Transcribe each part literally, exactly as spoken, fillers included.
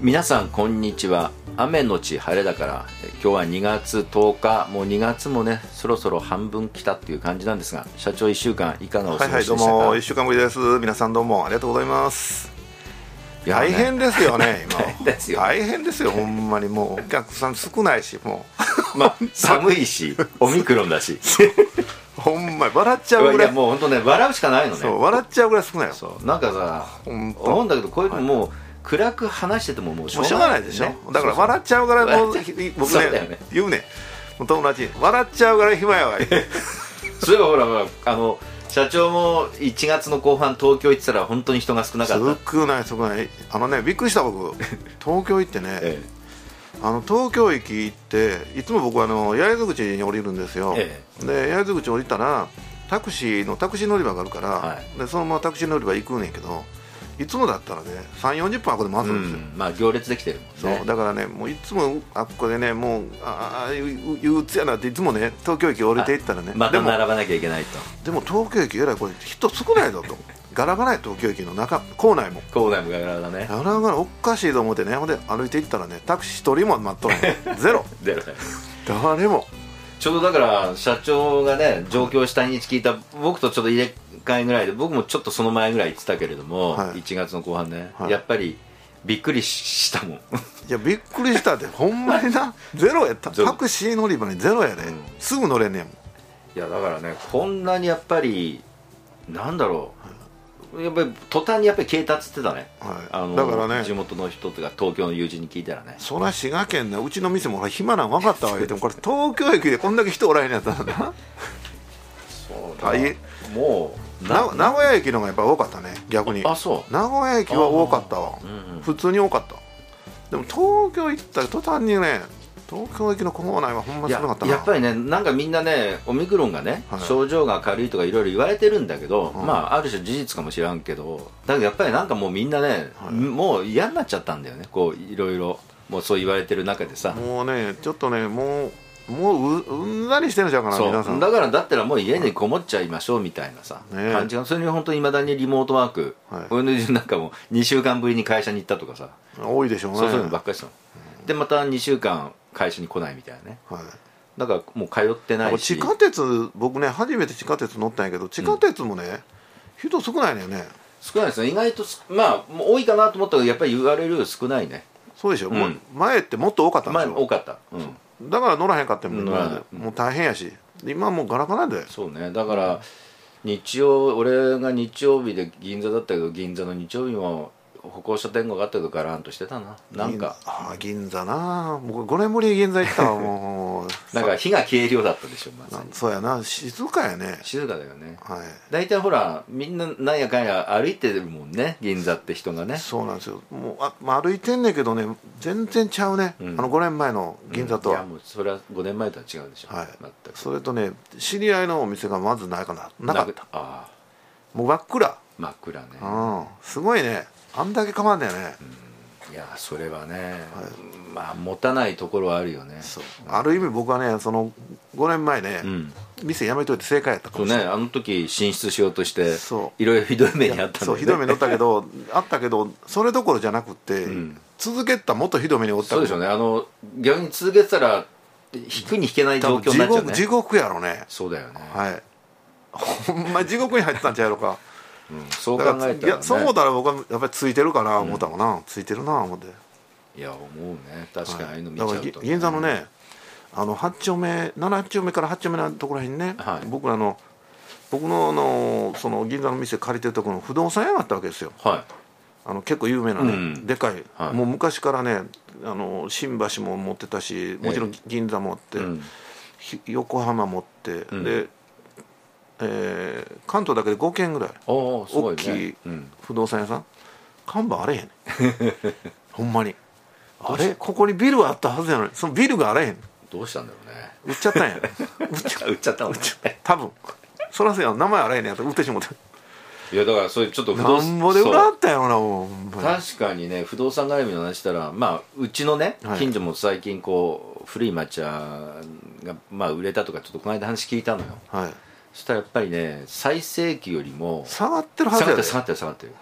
皆さんこんにちは。雨のち晴れだから今日はにがつとおか、もうにがつもねそろそろ半分来たっていう感じなんですが、社長いっしゅうかんいかがお過ごしでしたか？ はいはい、どうもいっしゅうかんぶりです。皆さんどうもありがとうございます。 いや、ね、 大変ですよね今。 大変ですよ、 大変ですよほんまに。もうお客さん少ないし、もうまあ寒いしオミクロンだしほんまに笑っちゃうぐらい。 いやもう本当ね、笑うしかないのね。 そう笑っちゃうぐらい少ないよ。 そうなんかさ思うんだけど、こういうのもう、はい、暗く話しててももうしょうがないでしょ、ね、 だから笑っちゃうからもう僕ね言うね、友達に笑っちゃうから暇やわそういえばほらあの社長もいちがつの後半東京行ってたら本当に人が少なかった。 少ない少ない。あのねびっくりした僕東京行ってね、ええ、あの東京駅行っていつも僕はあの八重洲口に降りるんですよ、ええ、で八重洲口降りたらタクシーのタクシー乗り場があるから、はい、でそのままタクシー乗り場行くねんけど、いつもだったらねさんじゅうよじゅっぷんあこで待つんですよ、 うん、まあ行列できてるもんね。 そうだからねもういつもあっこでねもうああ憂鬱やなっていつもね東京駅降りていったらね、 また並ばなきゃいけないと。 でも東京駅えらいこれ人少ないぞとガラガラや東京駅の中構内も構内もガラガラだね。 ガラガラおかしいと思ってね、ほんで歩いていったらねタクシー一人も待っとるのゼロゼロ誰も。 ちょうどだから社長がね上京した日聞いた僕とちょっと入れ替えぐらいで、僕もちょっとその前ぐらい言ってたけれども、はい、いちがつの後半ね、はい、やっぱりびっくりしたもんいやびっくりしたってほんまになゼロやった。タクシー乗り場にゼロやで、うん、すぐ乗れんねんもん。 いやだからねこんなにやっぱりなんだろう、やっぱり途端にやっぱり消えたっつってたね、はい、あのだからね地元の人とか東京の友人に聞いたらね、 そりゃ滋賀県ねうちの店も暇なん分かったわ言ってもこれ東京駅でこんだけ人おらへんやったらなそうだ、もう名古屋駅の方がやっぱ多かったね逆に。 あそう名古屋駅は多かったわ、うんうん、普通に多かった。でも東京行ったら途端にね東京駅の構内はほんま少なかったな。 や, やっぱりねなんかみんなねオミクロンがね、はい、症状が軽いとかいろいろ言われてるんだけど、うん、まあある種事実かもしらんけど、だけどやっぱりなんかもうみんなね、はい、もう嫌になっちゃったんだよね、こういろいろもうそう言われてる中でさ、 もうねちょっとねもうもう う, うんざりしてるんちゃうかな。 そう皆さんだからだったらもう家にこもっちゃいましょうみたいなさ、ね、感じが。それに本当にいまだにリモートワーク、はい、俺の友人なんかもにしゅうかんぶりに会社に行ったとかさ多いでしょうね。 そうそういうのばっかりしたの、うん、でまたにしゅうかん会社に来ないみたいなね、はい、だからもう通ってないし。 地下鉄僕ね初めて地下鉄乗ったんやけど地下鉄もね、うん、人少ないのよね。 少ないですね意外と。まあもう多いかなと思ったけどやっぱり言われる少ないね。 そうでしょ、うん、もう前ってもっと多かったんですよ。 前多かった、うん、 だから乗らへんかったもん、うん、もう大変やし今はもうガラガラで。 そうね、だから日曜俺が日曜日で銀座だったけど銀座の日曜日も歩行者天国があったけどガランとしてたな。なんかああ銀座な、僕ごねんぶりに銀座行ったわもうなんか火が消えるようだったでしょ、まず。 そうやな、静かやね。 静かだよね、 はい、 大体ほらみんななんやかんや歩いてるもんね銀座って人がね。 そうなんですよ。もうあ、まあ、歩いてんねんけどね全然ちゃうね、うん、あのごねんまえの銀座とは、 うん、いやもうそれはごねんまえとは違うでしょ、 はい、 全く。 それとね知り合いのお店がまずないかななかった。 ああもう真っ暗真っ暗ね、 うん、すごいねあんだけ変わんだよね、 うん、いやそれはね、はい、まあ持たないところはあるよね。 そう、うん、ある意味僕はねそのごねんまえね、うん、店辞めといて正解やったかもしれない。 そうね、あの時進出しようとしていろいろひどい目にあったんだよね。 そうひどい目にあったけどあったけどそれどころじゃなくって、うん、続けたもっとひどい目におった。 そうでしょうね、あの逆に続けてたら引くに引けない状況になっちゃうね。 地獄やろね。 そうだよね、 はい、ほんま地獄に入ってたんちゃうやろかうん、そう考えたら、ね、 いやそう思ったら僕はやっぱりついてるかな思ったもんな、うん、ついてるな思って。 いや思うね確かにああいうの見ちゃうと、ね、 だから銀座のねあのはち丁目なな丁目からはち丁目のところらへんね、はい、僕らの僕ののその銀座の店借りてるところの不動産屋があったわけですよ、はい、あの結構有名なね、うん、でかい、はい、もう昔からねあの新橋も持ってたしもちろん銀座持って、ええ、横浜持って、うん、でえー、関東だけでごけんぐらい大きい不動産屋さん、うん、看板あれへんねほんまにあれここにビルはあったはずやのにそのビルがあれへん。 どうしたんだろうね。 売っちゃったんや売っちゃ売っちゃったもんね多分そらそうや名前あれへんねやったら売ってしもて。 いやだからそういうちょっと不動産なんぼで売らあったやろなもう。 確かにね不動産絡みの話したらまあうちのね近所も最近こう古い抹茶がまあ売れたとかちょっとこの間話聞いたのよ、はい、そしたらやっぱりね最盛期よりも下がってるはずやで。 下がってる下がってる下がってる、うん、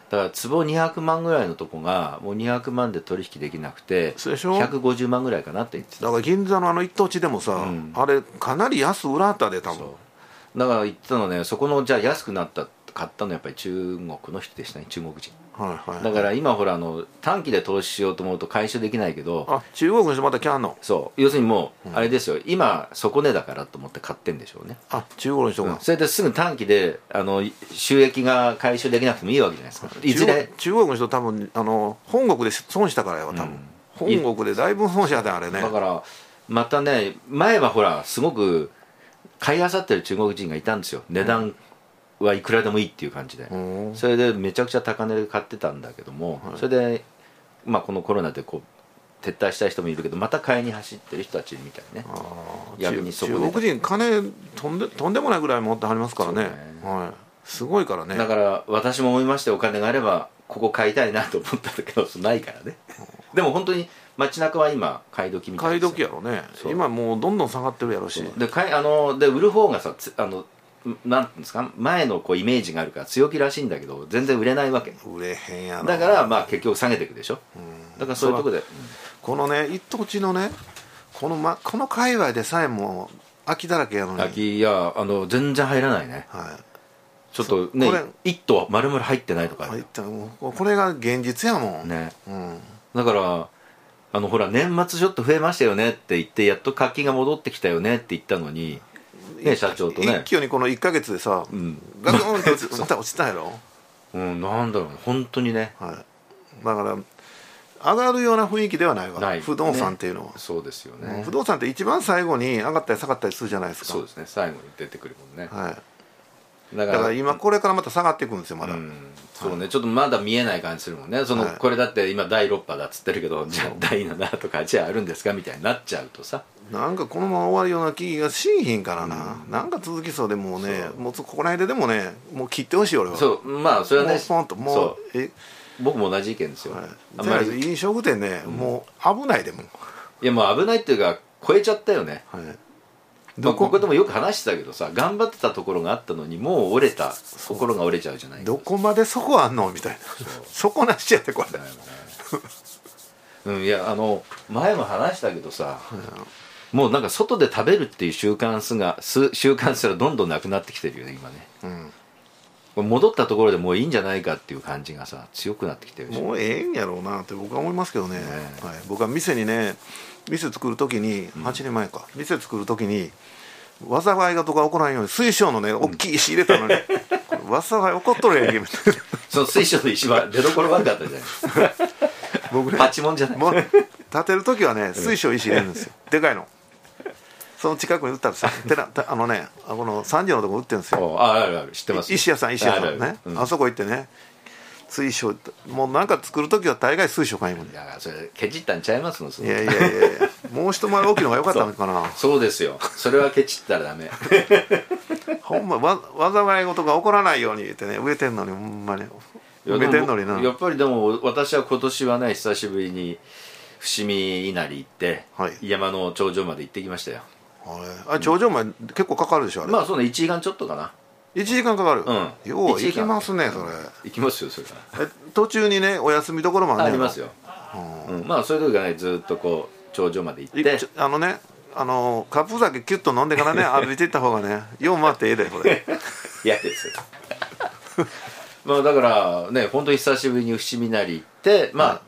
だから坪にひゃくまんぐらいのとこがもうにひゃくまんで取引できなくてひゃくごじゅうまんぐらいかなって言ってた。 だから銀座のあの一等地でもさ、うん、あれかなり安売らはったで多分。 だから言ってたのね、そこのじゃあ安くなった買ったのはやっぱり中国の人でしたね、中国人、はいはいはい、だから今ほらあの短期で投資しようと思うと回収できないけど、 あ中国の人また来はんの。 そう要するにもうあれですよ、うん、今底値だからと思って買ってんでしょうね。 あ中国の人が、うん、 それですぐ短期であの収益が回収できなくてもいいわけじゃないですか。いずれ中国の人多分あの本国で損したからやわ多分、うん、本国でだいぶ損したであれね。 だからまたね、前はほらすごく買い漁ってる中国人がいたんですよ、値段はいくらでもいいっていう感じで、うん、それでめちゃくちゃ高値で買ってたんだけども、はい、それで、まあ、このコロナでこう撤退した人もいるけどまた買いに走ってる人たちみたいね。 逆にそこで中国人金とんでとんでもないぐらい持ってはりますから ね, ね、はい、すごいからね。 だから私も思いまして、お金があればここ買いたいなと思ったんだけどないからねでも本当に街中は今買い時みたいですよ。 買い時やろね。今もうどんどん下がってるやろし、 で買いあので売る方がさあのなんていうんですか、前のこうイメージがあるから強気らしいんだけど全然売れないわけ。 売れへんやろ。 だからまあ結局下げていくでしょ、うん、だからそういうとこで、うん、 このね一等地のねこの、ま、この界隈でさえも空きだらけやのに。 空きいやあの全然入らないね、はい、ちょっとね一棟丸々入ってないとか入ってこれが現実やもんね、うん、だからあのほら年末ちょっと増えましたよねって言ってやっと活気が戻ってきたよねって言ったのにね、社長とね一挙にこのいっかげつでさ、うん、ガクンとまた落ちたやろうん、なんだろう本当にね、 はい、だから上がるような雰囲気ではないわない、不動産っていうのは、 ね、そうですよね、 不動産って一番最後に上がったり下がったりするじゃないですか。 そうですね、最後に出てくるもんね、 はい、だから、だから今これからまた下がっていくんですよまだ、うん、 そうね、はい、ちょっとまだ見えない感じするもんね。その、はい、これだって今だいろっぱだっつってるけどじゃあだいななとかじゃああるんですかみたいになっちゃうとさ、 なんかこのまま終わるような気がしんひんからな、うん、なんか続きそうでもうねもうここら辺ででもねもう切ってほしい俺は。 そうまあそれはねもうポンともうそうえ僕も同じ意見ですよ、はい、 あんまり飲食店ね、うん、もう危ないでもいやもう危ないっていうか超えちゃったよね、はい、まあ、ここでもよく話してたけどさ、頑張ってたところがあったのにもう折れた心が折れちゃうじゃない。 どこまでそこあんのみたいな底なしやってこれ、ねうん、いやあの前も話したけどさ、うん、もうなんか外で食べるっていう習慣すが習慣すらどんどんなくなってきてるよね今ね、うん、戻ったところでもういいんじゃないかっていう感じがさ強くなってきてるし、 もうええんやろうなって僕は思いますけどね、ね、はい、僕は店にね店作る時にはちねんまえか、うん、店作る時に災いがとか起こらんように水晶のね大きい石入れたのに、うん、災い起こっとるやんけみたいなその水晶の石は出どころ悪かったじゃない僕ねパチモンじゃないもう建てる時はね水晶石入れるんですよでかいのその近くに売ったんですよあのねあこのさんじのとこ売ってるんですよ。 ああるある知ってます。 石屋さん石屋さんね あ, あ, うん、あそこ行ってね水晶もうなんか作る時は大概水晶買いもんね。 いやそれケチったんちゃいますの。 いやいやいやもう一回り大きいのが良かったのかなそ, そうですよそれはケチったらダメほんまわ災い事が起こらないように言ってね植えてんのにほんまに植えてんのにな。 やっぱりでも私は今年はね久しぶりに伏見稲荷行って、はい、山の頂上まで行ってきましたよ。 あ頂上まで結構かかるでしょあれ。 まあそうねいちじかんちょっとかな。 いちじかんかかる。うん。よう行きますねそれ。 行きますよそれは。 途中にねお休みどころもあるね。 ありますよ。うんうん、まあそういう時はねずっとこう頂上まで行って。 あのねあのカップ酒キュッと飲んでからね歩いていった方がねよう回ってええでこれ。 嫌ですよ。まあだからね本当に久しぶりに伏見稲荷行ってまあ、はい、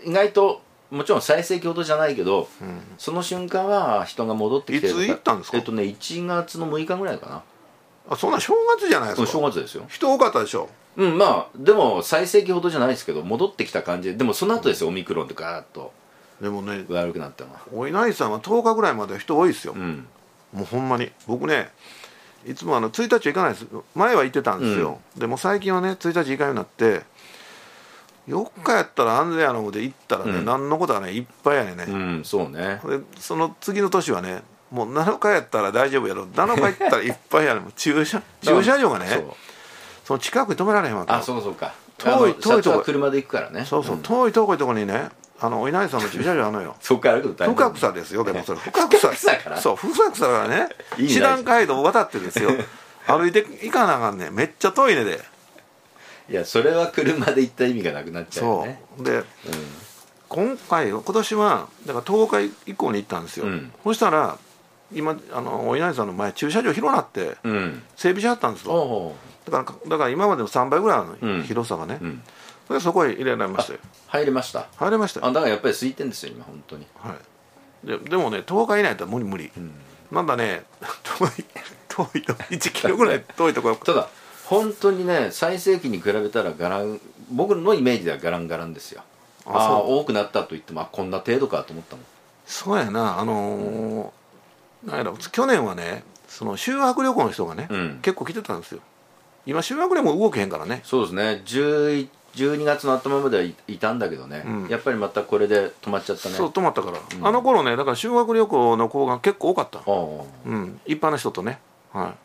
意外と。もちろん最盛期ほどじゃないけど、うん、その瞬間は人が戻ってきてる。 いつ行ったんですか。 えっとねいちがつのむいかぐらいかな。 あそんな正月じゃないですか。 正月ですよ。 人多かったでしょ。 うんまあでも最盛期ほどじゃないですけど戻ってきた感じで。でもその後ですよ、うん、オミクロンでガーッとでもね悪くなったのは。 お稲荷さんはとおかぐらいまで人多いですよ、うん、もうほんまに僕ねいつもあのついたち行かないです。前は行ってたんですよ、うん、でも最近はねついたち行かんようになってよっかやったら安全やので行ったらね、うん、何のことはねいっぱいやねね、 うん、そうね。 でその次の年はねもうなのかやったら大丈夫やろなのか行ったらいっぱいやねもう駐車駐車場がね そ, その近くに止められへんわけ。 あそうそうか遠い遠いとこ車で行くからね。 そうそう、うん、遠い遠いとこにねあのお稲荷さんの駐車場あるのよそこから歩くと大変。 深草ですよでもそれ深草からそう深草からね師団街道を渡ってですよ歩いて行かなあかんねめっちゃ遠いねでいやそれは車で行った意味がなくなっちゃうよね。 そうで、うん、今回今年はだからとおか以降に行ったんですよ、うん、そしたら今あのお稲荷さんの前駐車場広なって整備しはったんですよ、うん、だからだから今までのさんばいぐらいの広さがね、うんうん、それでそこへ入れられましたよ。 入れました入れましたよ。 あだからやっぱり空いてんですよ今本当に、 はい、で, でもねとおか以内だったら無理無理、うん、なんだね遠い遠いといちキロぐらい遠いところただ本当にね最盛期に比べたらガラン僕のイメージではガランガランですよ。ああ多くなったと言ってもこんな程度かと思ったもん。 そうやなあのーうん、なんやろ去年はねその修学旅行の人がね、うん、結構来てたんですよ。今修学旅行も動けへんからね。 そうですねじゅうにがつの頭まではい、いたんだけどね、うん、やっぱりまたこれで止まっちゃったね。 そう止まったから、うん、あの頃ねだから修学旅行の子が結構多かった、うん、一般の人とね、はい、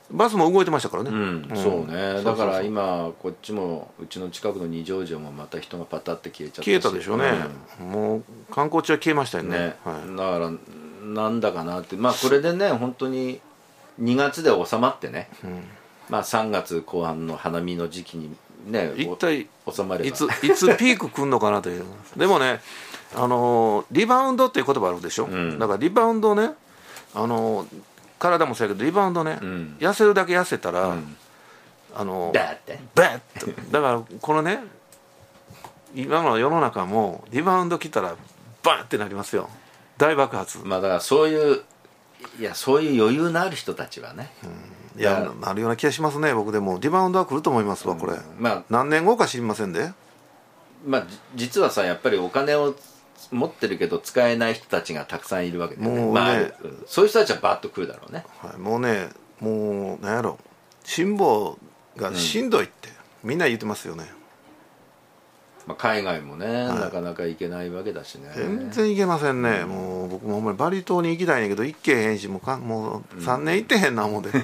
バスも動いてましたからね、 うんうん、そうね。だから今こっちもうちの近くの二条城もまた人がパタって消えちゃったし消えたでしょうね、うん、もう観光地は消えましたよね、 ね、はい、だからなんだかなってまあこれでね本当ににがつで収まってね、うん、まあさんがつこう半の花見の時期にね一体収まればいついつピーク来んのかなというでもねあのリバウンドっていう言葉あるでしょ、うん、だからリバウンドねあの体もそうやけどリバウンドね、うん、痩せるだけ痩せたら、うん、あのバーってバッとだからこのね今の世の中もリバウンド来たらバーってなりますよ大爆発。 まあだからそういういやそういう余裕のある人たちはね、 うん、いやなるような気がしますね。僕でもリバウンドは来ると思いますわこれ、うん、まあ何年後か知りませんで、 まあ実はさやっぱりお金を持ってるけど使えない人たちがたくさんいるわけで、ね、もうね、まあ、そういう人たちはバッと来るだろうね、 はい、もうねもうなんやろ辛抱がしんどいって、うん、みんな言ってますよね、 まあ、海外もね、はい、なかなか行けないわけだしね。 全然行けませんね、うん、もう僕もほんまにバリ島に行きたいんやけど行けへんしもうかもうさんねん行ってへんな思うで、うん、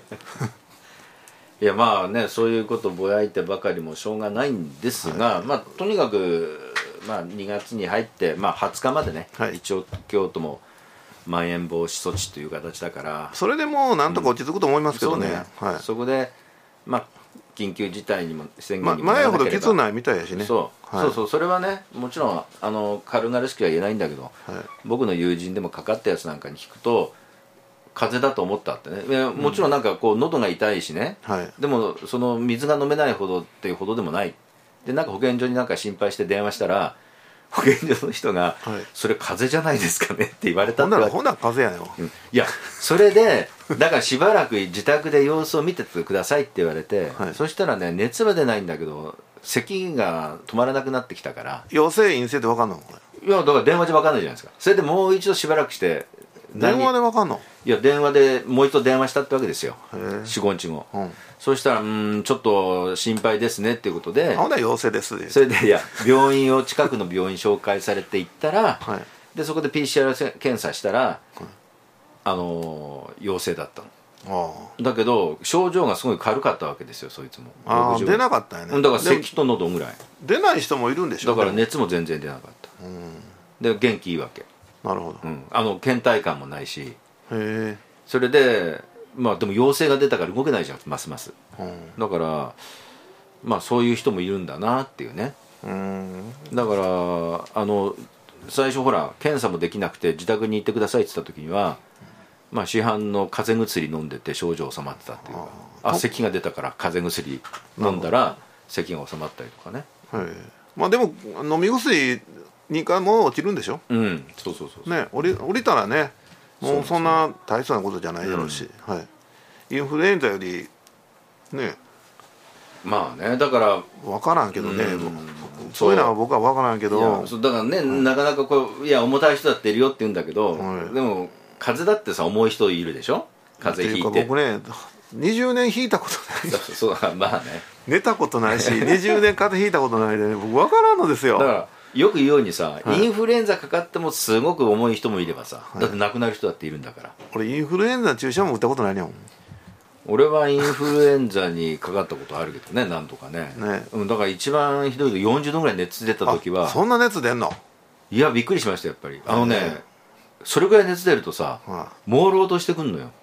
いやまあねそういうことぼやいてばかりもしょうがないんですが、はい、まあとにかくまあ、にがつに入って、まあ、はつかまでね、はい、一応京都もまん延防止措置という形だからそれでもうなんとか落ち着くと思いますけどね、うん そ, ねはい、 そこで、まあ、緊急事態にも宣言にもならなければ、ま、前ほどきつないみたいやしねそう、はい、そうそうそれはねもちろんあの軽々しくは言えないんだけど、はい、僕の友人でもかかったやつなんかに聞くと風邪だと思ったってねもちろんなんかこう喉が痛いしね、はい、でもその水が飲めないほどっていうほどでもないでなんか保健所になんか心配して電話したら保健所の人が、はい、それ風邪じゃないですかねって言われたってほんなら風邪やよ、 うん、いやそれでだからしばらく自宅で様子を見ててくださいって言われて、はい、そしたらね熱は出ないんだけど咳が止まらなくなってきたから陽性陰性って分かんのこれいやだから電話じゃ分かんないじゃないですか。それでもう一度しばらくして電話で分かんのいや電話でもう一度電話したってわけですよ よん,ご 日後、うん、そうしたらうんちょっと心配ですねっていうことでほんなら陽性ですそれでいや病院を近くの病院紹介されて行ったら、はい、でそこで ピーシーアール 検査したら、はい、あの陽性だったのあだけど症状がすごい軽かったわけですよそいつもあ出なかったよねだから咳と喉ぐらい出ない人もいるんでしょだから熱も全然出なかった、うん、で元気いいわけなるほど、 うん、あの倦怠感もないしへえそれでまあでも陽性が出たから動けないじゃんますます、うん、だからまあそういう人もいるんだなっていうねうんだからあの最初ほら検査もできなくて自宅に行ってくださいって言った時にはまあ市販の風邪薬飲んでて症状収まってたっていうかあ咳が出たから風邪薬飲んだら咳が収まったりとかねはいまあでも飲み薬にかいも落ちるんでしょうんそうそうそうね降り降りたらねもうそんな大層なことじゃないだろうし、うんはい、インフルエンザよりねまあねだから分からんけどね、うん、そういうのは僕は分からんけどだからね、はい、なかなかこういや重たい人だっているよって言うんだけど、はい、でも風邪だってさ重い人いるでしょ風邪ひいて僕ねにじゅうねん引いたことないそうそうまあね寝たことないしにじゅうねん風邪ひいたことないで、ね、僕分からんのですよだからよく言うようにさ、はい、インフルエンザかかってもすごく重い人もいればさ、はい、だって亡くなる人だっているんだから俺インフルエンザ注射も打ったことないねん俺はインフルエンザにかかったことあるけどねなんとかねね、うん、だから一番ひどいとよんじゅうどぐらい熱出た時はそんな熱出んのいやびっくりしましたやっぱりあのね、ねそれぐらい熱出るとさ、はあ、朦朧としてくんのよ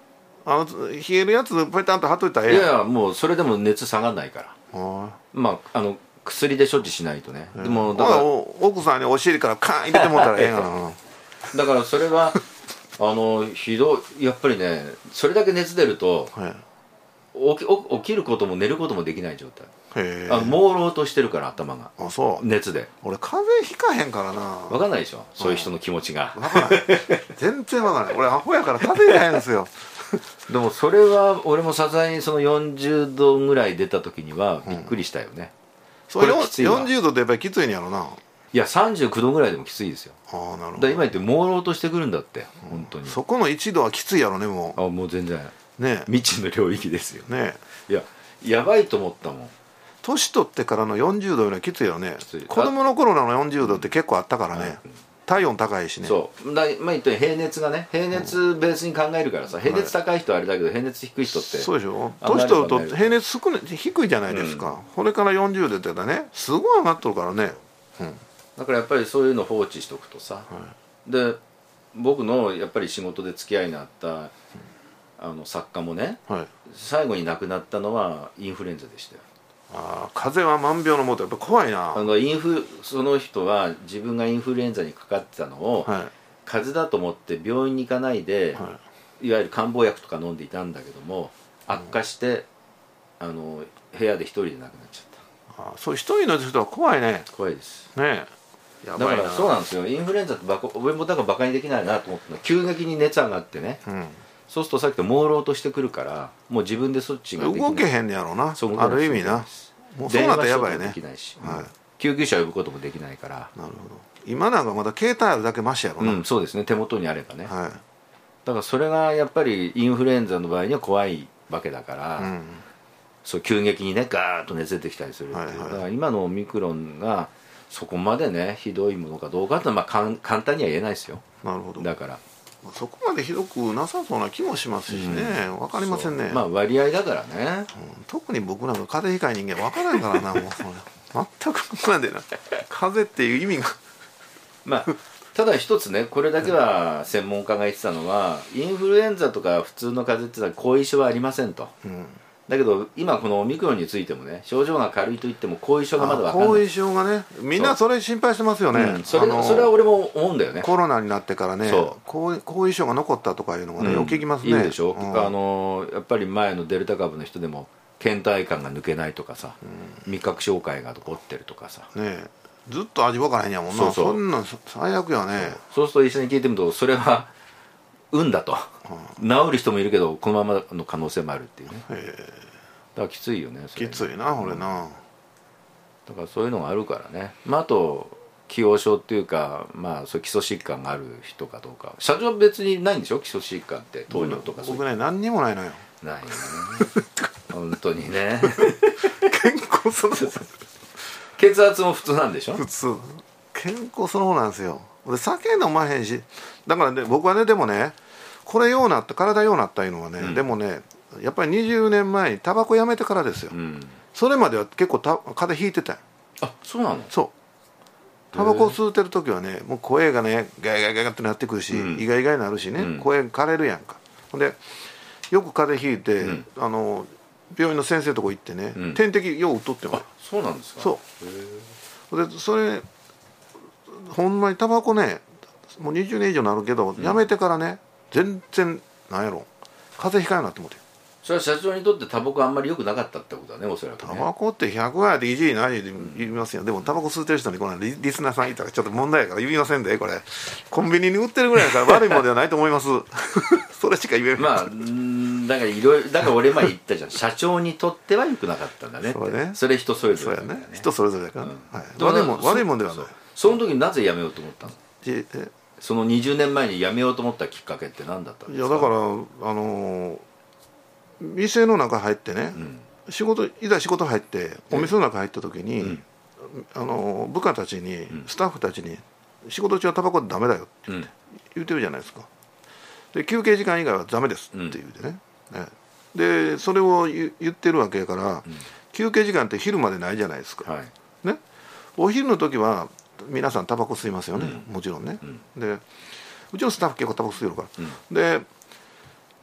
あの冷えるやつペタンと貼っといたらええやん。 いやいやもうそれでも熱下がんないから。あまああの薬で処置しないとね。でもだから奥さんにお尻からカーン入れてもらったらええがなだからそれはあのひどいやっぱりねそれだけ熱出ると、はい、起き、起きることも寝ることもできない状態。へあの朦朧としてるから頭が。 あそう熱で俺風邪ひかへんからな。 分かんないでしょそういう人の気持ちが。 分かんない全然分かんない。俺アホやから風邪ひかへんですよでもそれは俺もさすがにそのよんじゅうどぐらい出た時にはびっくりしたよね、 うん、そうよんじゅうどってやっぱりきついんやろな。 いやさんじゅうきゅうどぐらいでもきついですよ。 ああなるほど。だから今言って朦朧としてくるんだって、うん、本当にそこのいちどはきついやろねもう。あもう全然ね未知の領域ですよね。 いややばいと思ったもん。 年取ってからのよんじゅうどよりはきついよね。子供の頃のよんじゅうどって結構あったからね、うん、体温高いしね。 そうだまあ言ったように平熱がね平熱ベースに考えるからさ、うん、平熱高い人はあれだけど、はい、平熱低い人ってそうでしょ。年取ると平熱少ない低いじゃないですか、うん、これからよんじゅうどって言ったらねすごい上がっとるからね、うん、だからやっぱりそういうの放置しとくとさ、はい、で僕のやっぱり仕事で付き合いのあったあの作家もね、はい、最後に亡くなったのはインフルエンザでしたよ。 あ風邪は万病のもとやっぱ怖いな。 あのインフその人は自分がインフルエンザにかかってたのを、はい、風邪だと思って病院に行かないで、はい、いわゆる漢方薬とか飲んでいたんだけども悪化して、うん、あの部屋で一人で亡くなっちゃった。 あそう一人の人は怖いね。 怖いですねえ。やばいな。だからそうなんですよ。インフルエンザってバカ俺もだからバカにできないなと思ったの。急激に熱上がってね、うん、そうするとさっきと朦朧としてくるからもう自分でそっちができない。 動けへんねやろうな。ある意味な。もうそうなったらやばいね。 できないし、はい、救急車呼ぶこともできないから。 なるほど。今なんかまだ携帯あるだけマシやろな、 うん、そうですね手元にあればね、はい、だからそれがやっぱりインフルエンザの場合には怖いわけだから、うん、そう急激にねガーッと熱出てきたりするっていう、はいはい、だから今のオミクロンがそこまでねひどいものかどうかってまあ簡単には言えないですよ。 なるほど。 だからそこまでひどくなさそうな気もしますしね、うん、分かりませんね。 まあ割合だからね、 うん、特に僕なんか風邪ひかい人間分からんからなもうそれ全く分からんでな風邪っていう意味がまあただ一つねこれだけは専門家が言ってたのはインフルエンザとか普通の風邪ってのは後遺症はありませんと、うん、だけど今このオミクロンについてもね症状が軽いといっても後遺症がまだ分かんない。 後遺症がねみんなそれ心配してますよね、うん、 それそれは俺も思うんだよね。 コロナになってからね後後遺症が残ったとかいうのがね、うん、よく聞きますね。 いいでしょ、うん、あのやっぱり前のデルタ株の人でも倦怠感が抜けないとかさ、うん、味覚障害が起こってるとかさ、ね、 ずっと味分からへんやもんな。そうそうそんなん最悪やね。 そうすると医者に聞いてみるとそれは運だと、うん、治る人もいるけどこのままの可能性もあるっていうね。だからきついよねそれね。 きついなこれな、うん、 だからそういうのがあるからね。まああと既往症っていうかまあそう基礎疾患がある人かどうか。社長は別にないんでしょ基礎疾患って糖尿とかそういう。 僕ね何にもないのよ。 ないよね本当にね健康そのもの血圧も普通なんでしょ。 普通健康そのものなんですよ。で酒飲まへんしだからね僕はねでもねこれようなった体ようなったいうのはね、うん、でもねやっぱりにじゅうねんまえにタバコやめてからですよ、うん、それまでは結構た風邪ひいてたよ。 あそうなの。 そうタバコ吸うてる時はねもう声がねガヤガヤガヤってなってくるし、うん、イガイガになるしね、うん、声枯れるやんか。でよく風邪ひいて、うん、あの病院の先生のとこ行ってね、うん、点滴よう打っとっても。 あそうなんですか。 そうでそれほんまにタバコねもうにじゅうねん以上になるけど、うん、やめてからね全然なんやろ風邪ひかんようになって思って。 それは社長にとってタバコあんまり良くなかったってことだねおそらくね。 タバコってひゃくえんでいじりないで言いますよ、うん、でもタバコ吸ってる人にこの リ, リスナーさんいたらちょっと問題やから言いませんでこれコンビニに売ってるぐらいだから悪いものではないと思いますそれしか言えない。 まあだからいろいろだから俺前言ったじゃん社長にとっては良くなかったんだねって。それねそれ人それぞれだからね。 人それぞれだから、うんはい、悪いもん悪いもんではない。 その時になぜ辞めようと思ったの。ええそのにじゅうねんまえに辞めようと思ったきっかけって何だったんですか。 いやだからあのー店の中入ってね、うん、仕事いざ仕事入ってお店の中入った時に、うん、あの部下たちに、うん、スタッフたちに仕事中はタバコダメだよって言って、うん、言ってるじゃないですか。で休憩時間以外はダメですって言うてね、うん、ねでそれを言ってるわけやから、うん、休憩時間って昼までないじゃないですか、はいね、お昼の時は皆さんタバコ吸いますよね、うん、もちろんね、うん、でうちのスタッフ結構タバコ吸ってるから、うん、で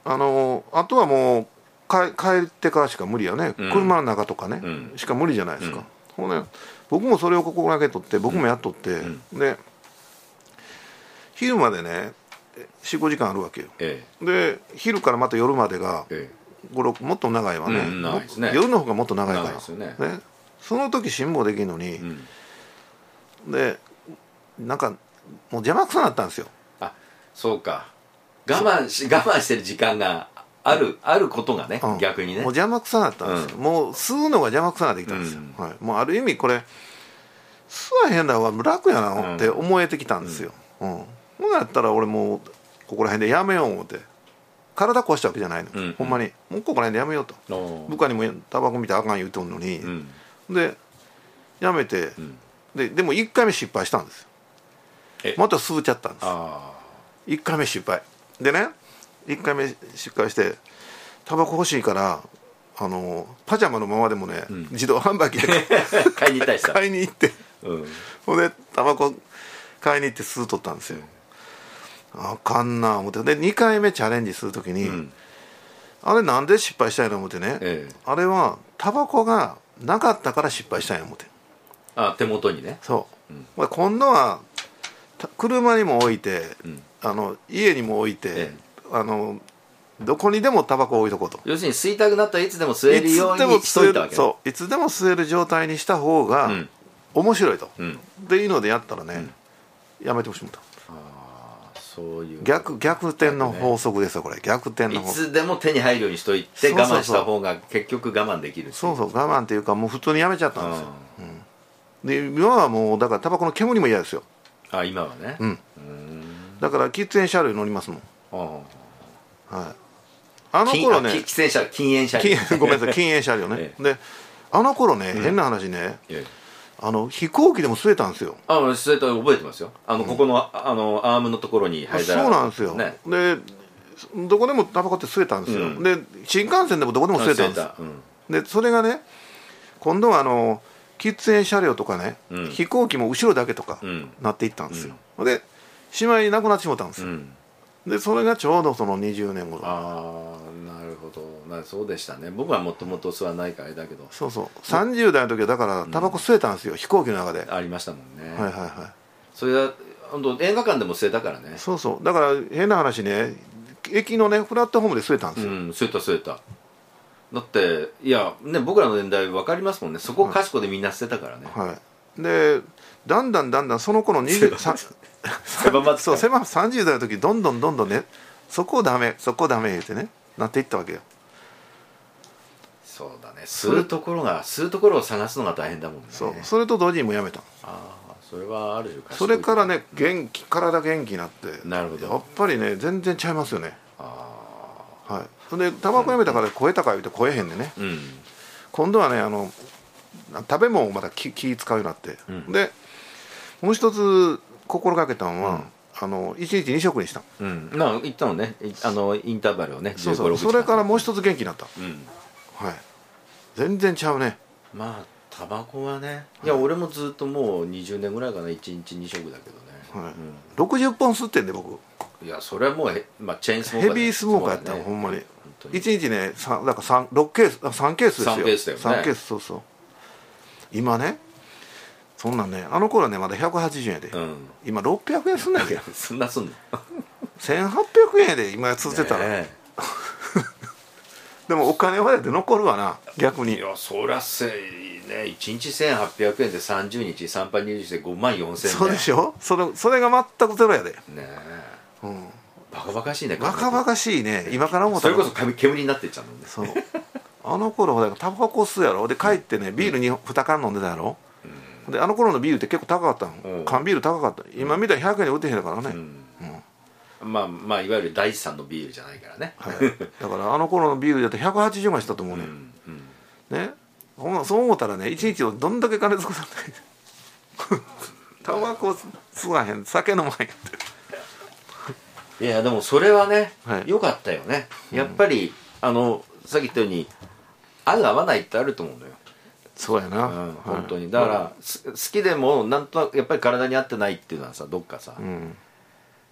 あのあとはもう帰帰ってからしか無理やね、 うん、 車の中とかね、 うん、 しか無理じゃないですか、 うん、 ほんで僕もそれを心がけとって僕もやっとって、うん、で昼までね よん,ご 時間あるわけよ、ええ、で昼からまた夜までが、ええ、ごろくもっと長いわね、うん、長いですね、夜の方がもっと長いからですよ、ねね、その時辛抱できるのに、うん、でなんかもう邪魔くさなったんですよ。 あ、そうか、我慢し我慢してる時間がある、あることがね、うん、逆にねもう邪魔くさなったんですよ、うん、もう吸うのが邪魔くさなってきたんですよ、うん、はい、もうある意味これ吸わへんのは楽やなって思えてきたんですよ、うん、ほんなやったら俺もうここら辺でやめよう思って、体壊したわけじゃないの、うん、ほんまにもうここら辺でやめようと、部下にもタバコ見てあかん言うとんのに、うん、でやめて、うん、で, でもいっかいめ失敗したんですよ、また吸っちゃったんです、いっかいめ失敗でね、いっかいめ失敗してタバコ欲しいからあのパジャマのままでもね、うん、自動販売機で買いに行ったりした買いに行って、うん、ほんでタバコ買いに行って吸うとったんですよ、うん、あかんな思って、でにかいめチャレンジするときに、うん、あれなんで失敗したんやろ思ってね、ええ、あれはタバコがなかったから失敗したんや思って、 あ、手元にね、 そう、うん、今度は車にも置いて、うん、あの家にも置いて、ええ、あのどこにでもタバコを置いとこうと、 要するに吸いたくなったらいつでも吸えるようにしといたわけ、ね、 そういつでも吸える状態にした方が面白いと、うん、っていうのでやったらね、うん、やめてほしいもんと、 あ、そういう逆, 逆転の法則ですよこれ、逆転の法則、 いつでも手に入るようにしといて我慢した方が結局我慢できる、 そうそう我慢っていうかもう普通にやめちゃったんですよ、うん、で今はもうだからタバコの煙も嫌ですよ、 あ、今はね、 うん、だから喫煙車両に乗りますもん、あ、はい、あの頃ね、 喫煙車、禁煙車両、 ごめんなさい、禁煙車両ね、ええ、であの頃ね、うん、変な話ね、ええ、あの飛行機でも吸えたんですよ、 あ、吸えた、覚えてますよ、あの、うん、ここの、あのアームのところに灰皿、 そうなんですよ、ね、でどこでもタバコって吸えたんですよ、うん、で新幹線でもどこでも吸えたんです、うん、でそれがね今度はあの喫煙車両とかね、うん、飛行機も後ろだけとかなっていったんですよ、うん、でしまいなくなってしまったんですよ、うん、でそれがちょうどそのにじゅうねんごろ、 ああ、なるほど、な、そうでしたね、僕はもともと吸わないからあれだけど、 そうそう、さんじゅう代の時はだからタバコ吸えたんですよ、うん、飛行機の中でありましたもんね、 はいはいはい、 それは本当映画館でも吸えたからね、 そうそう、だから変な話ね、駅のねフラットホームで吸えたんですよ、うん、 吸えた吸えた、だっていやね、僕らの年代分かりますもんね、そこかしこでみんな捨てたからね、 はい、でだんだんだんだんその頃にじゅうさんそう狭さんじゅう代の時どんどんどんどんね、そこダメそこダメ言ってねなっていったわけよ、 そうだね、吸うところが吸うところを探すのが大変だもんね、 そう、それと同時にもうやめた、 ああ、それはある種それからね元気、体元気になって、 なるほど、 やっぱりね全然ちゃいますよね、ああ、はい、それでタバコやめたから超えたか言うて超えへんでね、うん、今度はねあの食べ物をまた 気, 気使うようになって、うん、でもう一つ心がけたのは、うん、あのいちにちに食にした、 うん、まあ言ったのね、あのインターバルをね、 そうそう、それからもう一つ元気になった、うん、はい、全然ちゃうね、 まあタバコはね、いや、はい、俺もずっともうにじゅうねんぐらいかな、いちにちに食だけどね、はい、うん、 ろくじゅっぽん吸ってんで僕、 いや、それはもう、まあ、チェーンスモーカー、 ヘビースモーカーやったの、ね、ほんまにいちにちね、だからろくケース、さんケースですよ、 さんケースだよね、 さんケース、そうそう、今ねそんなんね、あの頃はねまだひゃくはちじゅうえんで、うん、今ろっぴゃくえんすんだけどそんなすんのせんはっぴゃくえんやで今続けたら、ね、でもお金はやって残るわな、逆に。 いや、そりゃせね、いちにちせんはっぴゃくえんでさんじゅうにちさんぱいにじゅうにちでごまんよんせんえん、 そうでしょ、それそれが全くゼロやでねえ、うん、バカバカしいね、 バカバカしいね、今から思ったらそれこそ煙になってっちゃうもんね。 そうあの頃ほらタバコ吸うやろ、で帰ってねビールにに缶飲んでたやろ、うん、であの頃のビールって結構高かったの、うん、缶ビール高かった、今みたいにひゃくえんで売ってへんからね、うんうん、まあまあいわゆる第一産のビールじゃないからね、 はい、だからあの頃のビールだとひゃくはちじゅうえんしたと思うね、うんうん、ね、ほんまそう思ったらねいちにちをどんだけ金使ったんだタバコ吸わへん、酒飲まへんっていやでもそれはね、はい、よかったよね、やっぱり、うん、あのさっき言ったように合う合わないってあると思うのよ。 そうやな、 うん、本当にだから、はい、好きでもなんとなくやっぱり体に合ってないっていうのはさ、どっかさ、うん、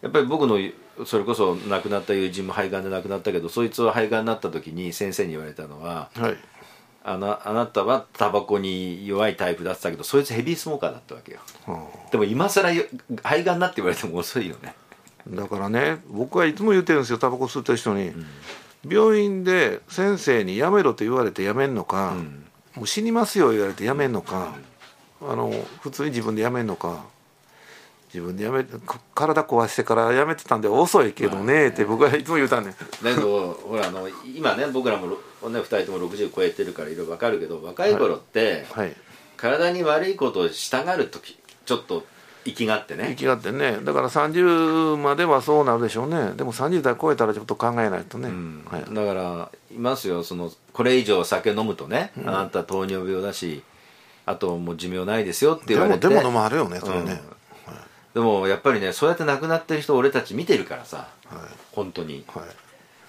やっぱり僕のそれこそ亡くなった友人も肺がんで亡くなったけど、そいつは肺がんになった時に先生に言われたのは、はい、あなあなたはタバコに弱いタイプだって言ったけど、そいつヘビースモーカーだったわけよ、はあ、でも今更肺がんになって言われても遅いよね。 だからね、僕はいつも言ってるんですよ、タバコ吸ってる人に、うん、病院で先生にやめろって言われてやめんのか、うん、もう死にますよ言われてやめんのか、うん、あの普通に自分でやめんのか、自分でやめ体壊してからやめてたんで遅いけどねって僕はいつも言うたんねん。 だけどほらあの今ね、僕らも、ね、ふたりともろくじゅう超えてるからいろいろ分かるけど、若い頃って、はいはい、体に悪いことをしたがる時ちょっと生きがってね生きがってね、だからさんじゅうまではそうなるでしょうね。でもさんじゅう代超えたらちょっと考えないとね、うんはい、だからいますよ、そのこれ以上酒飲むとね、うん、あなた糖尿病だしあともう寿命ないですよって言われて、 でもでも飲まれるよねそれね、うんはい、 でもやっぱりね、そうやって亡くなってる人俺たち見てるからさ、はい、本当に、はい、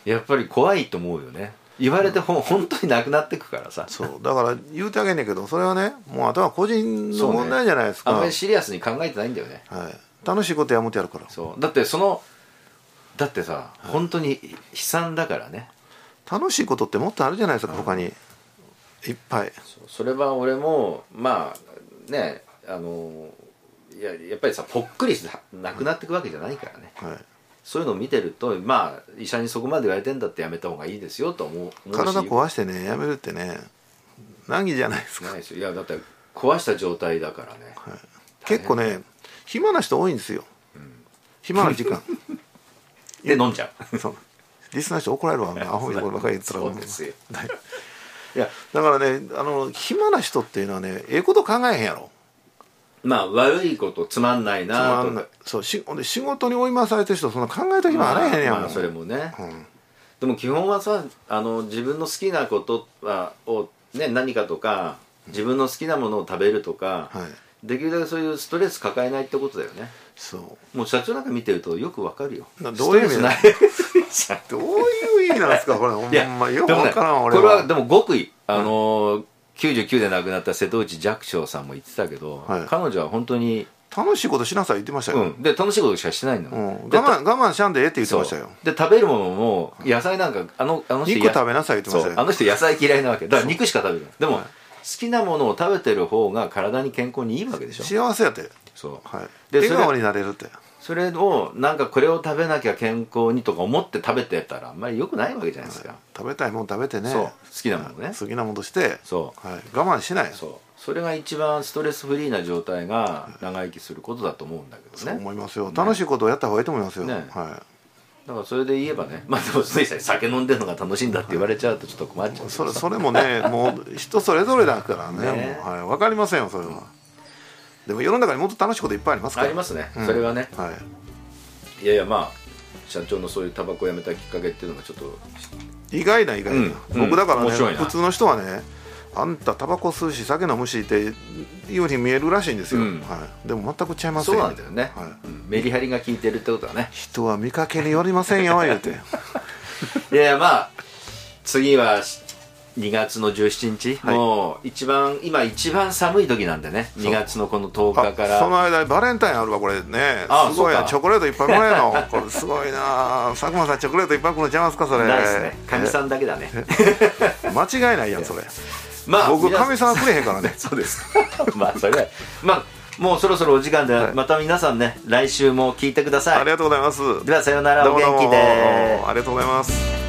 やっぱり怖いと思うよね。言われてほ、うん、本当になくなってくからさ。 そうだから言うてあげんねんけど、それはねもうあとは個人の問題じゃないですか、 ね、あんまりシリアスに考えてないんだよね、 はい、楽しいことやむってやるから。 そうだってそのだってさ、はい、本当に悲惨だからね。 楽しいことってもっとあるじゃないですか、うん、他にいっぱい。 そ, それは俺もまあね、あのいややっぱりさぽっくりしてなくなっていくわけじゃないからね、はい、そういうのを見てると、まあ医者にそこまで言われてんだってやめた方がいいですよと思う。思うし、 体壊してねやめるってね難儀じゃないですか。 ないですよ。いやだって壊した状態だからね、 はい、結構ね暇な人多いんですよ、うん、暇な時間で飲んじゃう。 そうリスナー人怒られるわ、アホみたいなことばかり言ったら。 そうですよいやだからね、あの暇な人っていうのはね、ええこと考えへんやろ。 まあ悪いことつまんないなとか、 そうし仕事に追い回されてる人そんな考えた暇あらへんやん、 まあ、まあそれもね、うん、でも基本はさ、あの自分の好きなことはを、ね、何かとか自分の好きなものを食べるとか、はい、できるだけそういうストレス抱えないってことだよね。そうもう社長なんか見てるとよくわかるよ。 どういう意味ないどういう意味なんですかこれ。ほんまよくわからん、俺は。 これはでも極意、あのーうんきゅうじゅうきゅうで亡くなった瀬戸内寂聴さんも言ってたけど、はい、彼女は本当に楽しいことしなさい言ってましたよ、 うん、で楽しいことしかしてないの、うん、 我慢我慢しゃんでええって言ってましたよ。 で食べるものも野菜なんかあのあの人肉食べなさい言ってましたよ。 あの人野菜嫌いなわけだから肉しか食べる。でも、はい、好きなものを食べてる方が体に健康にいいわけでしょ。 幸せやってそう、はい、で笑顔になれるって。 それをなんかこれを食べなきゃ健康にとか思って食べてたらあんまり良くないわけじゃないですか、はい、 食べたいもの食べてね。 そう好きなものね、 好きなものとしてそう、はい、我慢しない。 そうそれが一番ストレスフリーな状態が長生きすることだと思うんだけどね。 そう思いますよ、ね、楽しいことをやった方がいいと思いますよ、ねはい、 だからそれで言えばね、まあでもつい酒飲んでるのが楽しいんだって言われちゃうとちょっと困っちゃう、はい、 それそれもねもう人それぞれだからねね、はい、分かりませんよそれは、うん、でも世の中にもっと楽しいこといっぱいありますから。 ありますね、うん、それはね、はい、いやいやまあ社長のそういうタバコをやめたきっかけっていうのがちょっと意外な意外な、うん、僕だからね、うん、普通の人はねあんたタバコ吸うし酒飲むしっていうふうに見えるらしいんですよ、うんはい、でも全くちゃいますよ。 そうなんだよね、はいうん、メリハリが効いてるってことはね。 人は見かけによりませんよ言うていやいやまあ次はにがつのじゅうしちにち、はい、もう一番今一番寒い時なんでね、にがつのこのとおかから。 その間にバレンタインあるわこれね。あすごいな、チョコレートいっぱいもらえるのこれすごいな。佐久間さんチョコレートいっぱい来るのちゃいますかそれ。 ないですね、かみさんだけだね間違いないやんそれ。まあ僕かみさんはくれへんからねそうですまあそれはまあもうそろそろお時間で、はい、また皆さんね来週も聞いてください。 ありがとうございます。 ではさようなら。お元気で。 ありがとうございます。